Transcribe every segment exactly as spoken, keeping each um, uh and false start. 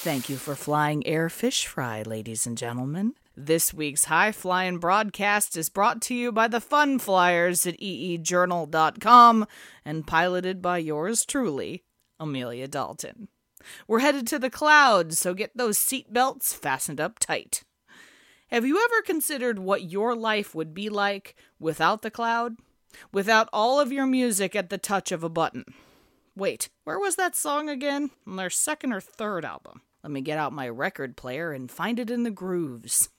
Thank you for flying Air Fish Fry, ladies and gentlemen. This week's High Flying broadcast is brought to you by the Fun Flyers at e e journal dot com and piloted by yours truly, Amelia Dalton. We're headed to the clouds, so get those seatbelts fastened up tight. Have you ever considered what your life would be like without the cloud? Without all of your music at the touch of a button? Wait, where was that song again? On their second or third album. Let me get out my record player and find it in the grooves.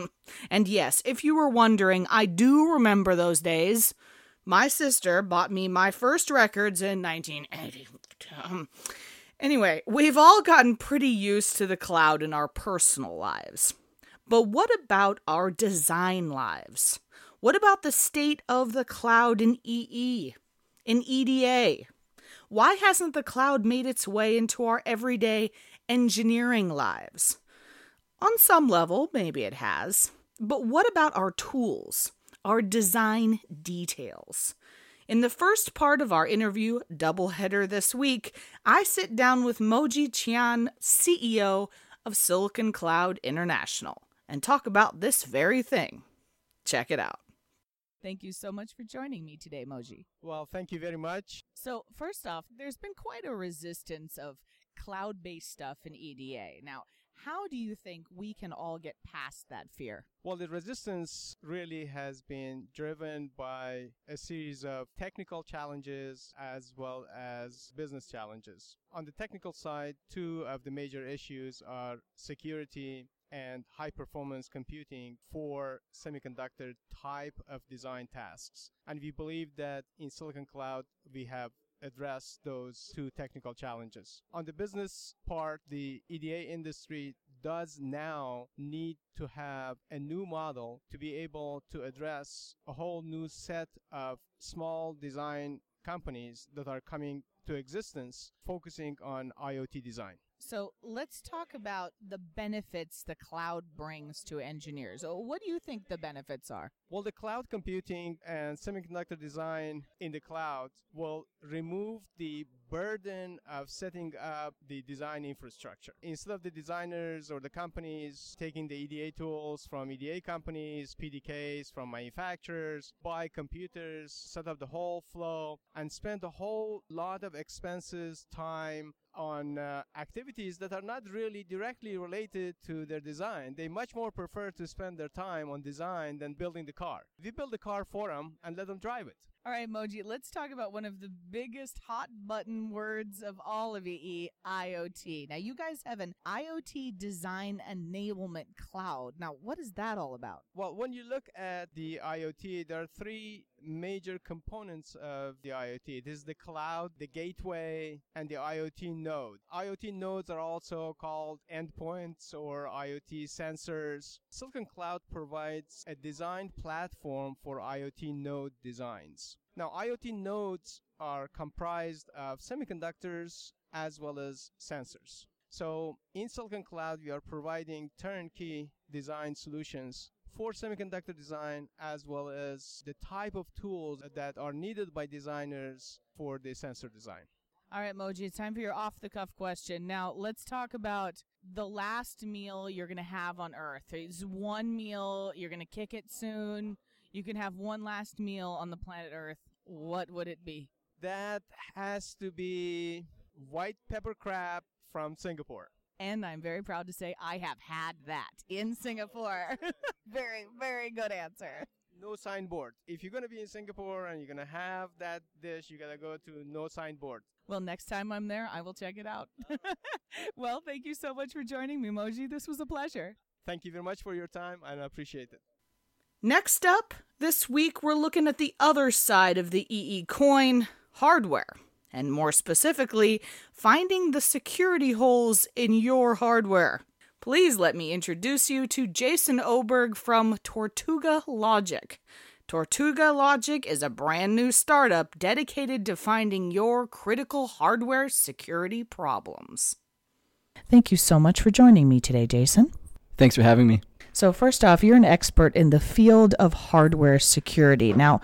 And yes, if you were wondering, I do remember those days. My sister bought me my first records in nineteen eighty. Um, anyway, we've all gotten pretty used to the cloud in our personal lives. But what about our design lives? What about the state of the cloud in E E, in E D A? Why hasn't the cloud made its way into our everyday engineering lives? On some level, maybe it has. But what about our tools, our design details? In the first part of our interview, doubleheader this week, I sit down with Moji Qian, C E O of Silicon Cloud International, and talk about this very thing. Check it out. Thank you so much for joining me today, Moji. Well, thank you very much. So, first off, there's been quite a resistance of cloud-based stuff in E D A. Now, how do you think we can all get past that fear? Well, the resistance really has been driven by a series of technical challenges as well as business challenges. On the technical side, two of the major issues are security and high-performance computing for semiconductor type of design tasks. And we believe that in Silicon Cloud, we have addressed those two technical challenges. On the business part, the E D A industry does now need to have a new model to be able to address a whole new set of small design companies that are coming to existence, focusing on IoT design. So let's talk about the benefits the cloud brings to engineers. What do you think the benefits are? Well, the cloud computing and semiconductor design in the cloud will remove the burden of setting up the design infrastructure. Instead of the designers or the companies taking the E D A tools from E D A companies, P D Ks from manufacturers, buy computers, set up the whole flow, and spend a whole lot of expenses, time, on uh, activities that are not really directly related to their design. They much more prefer to spend their time on design than building the car. We build the car for them and let them drive it. All right, Moji, let's talk about one of the biggest hot button words of all of E E, IoT. Now, you guys have an IoT design enablement cloud. Now, what is that all about? Well, when you look at the IoT, there are three major components of the IoT. This is the cloud, the gateway, and the IoT node. IoT nodes are also called endpoints or IoT sensors. Silicon Cloud provides a design platform for IoT node designs. Now, IoT nodes are comprised of semiconductors as well as sensors. So in Silicon Cloud, we are providing turnkey design solutions for semiconductor design as well as the type of tools that are needed by designers for the sensor design. All right, Moji, it's time for your off-the-cuff question. Now, let's talk about the last meal you're going to have on Earth. It's one meal, you're going to kick it soon. You can have one last meal on the planet Earth. What would it be? That has to be white pepper crab from Singapore. And I'm very proud to say I have had that in Singapore. Very, very good answer. No signboard. If you're going to be in Singapore and you're going to have that dish, you got to go to no signboard. Well, next time I'm there, I will check it out. Well, thank you so much for joining me, Moji. This was a pleasure. Thank you very much for your time, and I appreciate it. Next up, this week we're looking at the other side of the E E coin, hardware. And more specifically, finding the security holes in your hardware. Please let me introduce you to Jason Oberg from Tortuga Logic. Tortuga Logic is a brand new startup dedicated to finding your critical hardware security problems. Thank you so much for joining me today, Jason. Thanks for having me. So first off, you're an expert in the field of hardware security. Now,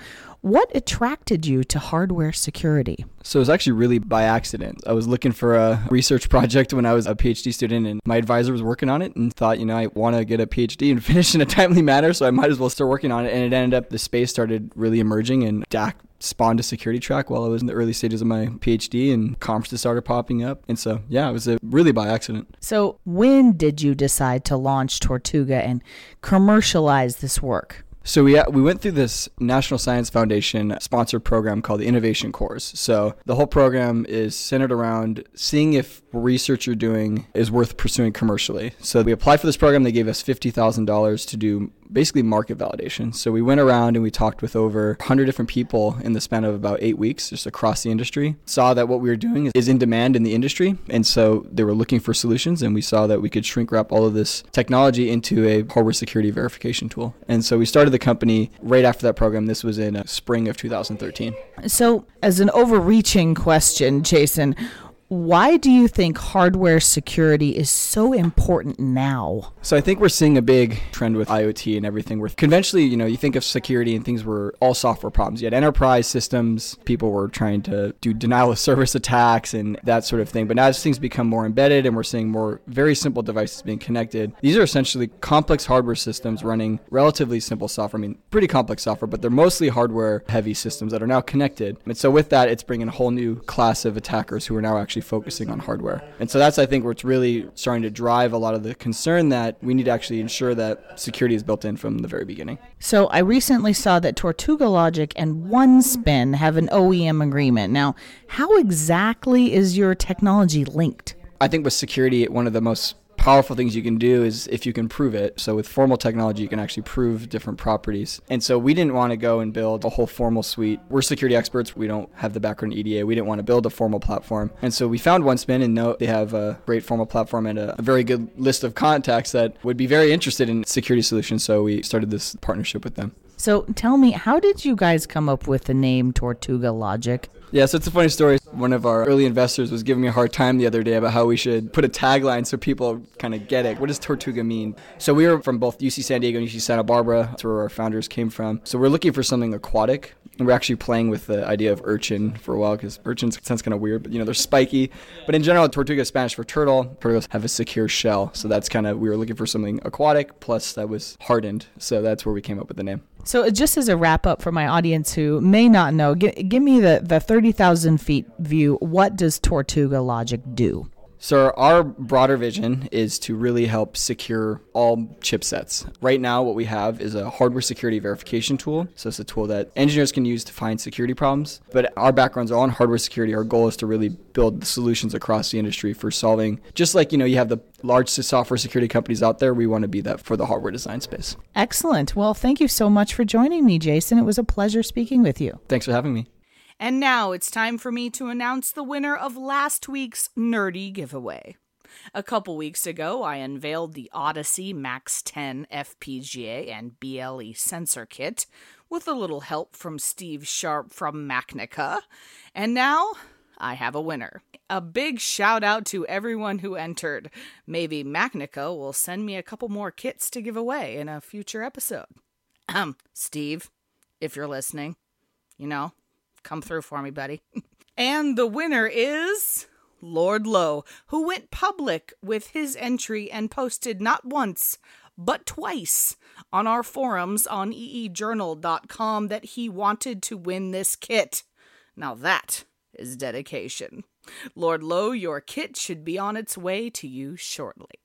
what attracted you to hardware security? So it was actually really by accident. I was looking for a research project when I was a PhD student, and my advisor was working on it and thought, you know, I want to get a PhD and finish in a timely manner, so I might as well start working on it. And it ended up, the space started really emerging, and D A C spawned a security track while I was in the early stages of my PhD, and conferences started popping up. And so, yeah, it was a, really by accident. So when did you decide to launch Tortuga and commercialize this work? So we we went through this National Science Foundation sponsored program called the Innovation Cores. So the whole program is centered around seeing if research you're doing is worth pursuing commercially. So we applied for this program. They gave us fifty thousand dollars to do basically market validation. So we went around and we talked with over one hundred different people in the span of about eight weeks just across the industry, saw that what we were doing is in demand in the industry. And so they were looking for solutions, and we saw that we could shrink wrap all of this technology into a hardware security verification tool. And so we started the company right after that program. This was in uh, spring of two thousand thirteen. So as an overreaching question, Jason, why do you think hardware security is so important now? So I think we're seeing a big trend with IoT and everything where conventionally, you know, you think of security and things were all software problems. You had enterprise systems, people were trying to do denial of service attacks and that sort of thing. But now as things become more embedded and we're seeing more very simple devices being connected, these are essentially complex hardware systems running relatively simple software. I mean, pretty complex software, but they're mostly hardware heavy systems that are now connected. And so with that, it's bringing a whole new class of attackers who are now actually focusing on hardware. And so that's, I think, where it's really starting to drive a lot of the concern that we need to actually ensure that security is built in from the very beginning. So I recently saw that Tortuga Logic and OneSpin have an O E M agreement. Now, how exactly is your technology linked? I think with security, one of the most powerful things you can do is if you can prove it. So with formal technology, you can actually prove different properties. And so we didn't want to go and build a whole formal suite. We're security experts. We don't have the background in E D A. We didn't want to build a formal platform. And so we found OneSpin and know they have a great formal platform and a, a very good list of contacts that would be very interested in security solutions. So we started this partnership with them. So tell me, how did you guys come up with the name Tortuga Logic? Yeah, so it's a funny story. One of our early investors was giving me a hard time the other day about how we should put a tagline so people kind of get it. What does Tortuga mean? So we were from both U C San Diego and U C Santa Barbara. That's where our founders came from. So we're looking for something aquatic. And we're actually playing with the idea of urchin for a while because urchin sounds kind of weird, but you know, they're spiky. But in general, Tortuga is Spanish for turtle. Turtles have a secure shell. So that's kind of, we were looking for something aquatic plus that was hardened. So that's where we came up with the name. So just as a wrap up for my audience who may not know, give, give me the, the thirty thousand feet view. What does Tortuga Logic do? So our broader vision is to really help secure all chipsets. Right now, what we have is a hardware security verification tool. So it's a tool that engineers can use to find security problems. But our backgrounds are on hardware security. Our goal is to really build solutions across the industry for solving, just like, you know, you have the large software security companies out there, we want to be that for the hardware design space. Excellent. Well, thank you so much for joining me, Jason. It was a pleasure speaking with you. Thanks for having me. And now it's time for me to announce the winner of last week's Nerdy giveaway. A couple weeks ago, I unveiled the Odyssey Max ten F P G A and B L E sensor kit with a little help from Steve Sharp from Macnica. And now I have a winner. A big shout out to everyone who entered. Maybe Macnica will send me a couple more kits to give away in a future episode. Um, Steve, if you're listening, you know, come through for me, buddy. And the winner is Lord Lowe, who went public with his entry and posted not once, but twice on our forums on e e journal dot com that he wanted to win this kit. Now that is dedication. Lord Lowe, your kit should be on its way to you shortly.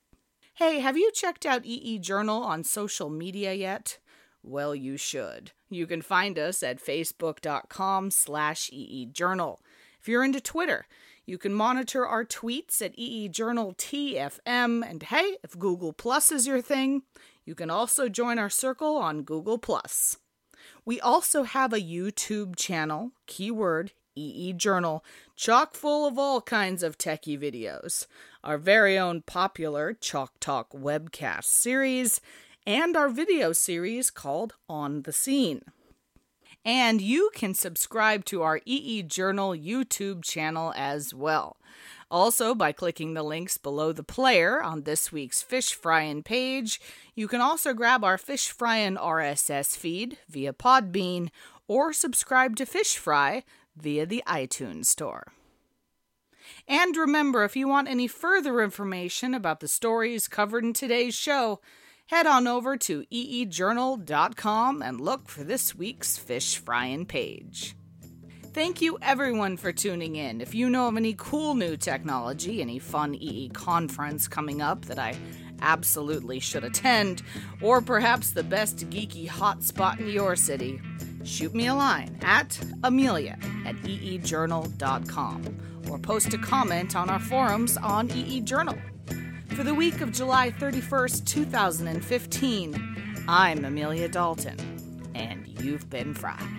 Hey, have you checked out E E Journal on social media yet? Well, you should. You can find us at facebook.com slash eejournal. If you're into Twitter, you can monitor our tweets at eejournaltfm. And hey, if Google Plus is your thing, you can also join our circle on Google Plus. We also have a YouTube channel, keyword E E Journal, chock full of all kinds of techie videos. Our very own popular Chalk Talk webcast series, and our video series called On the Scene. And you can subscribe to our E E Journal YouTube channel as well. Also, by clicking the links below the player on this week's Fish Fryin' page, you can also grab our Fish Fryin' R S S feed via Podbean or subscribe to Fish Fry via the iTunes Store. And remember, if you want any further information about the stories covered in today's show, head on over to e e journal dot com and look for this week's Fish Fryin' page. Thank you everyone for tuning in. If you know of any cool new technology, any fun E E conference coming up that I absolutely should attend, or perhaps the best geeky hotspot in your city, shoot me a line at Amelia at e e journal dot com or post a comment on our forums on E E Journal. For the week of July thirty-first, two thousand fifteen, I'm Amelia Dalton, and you've been fried.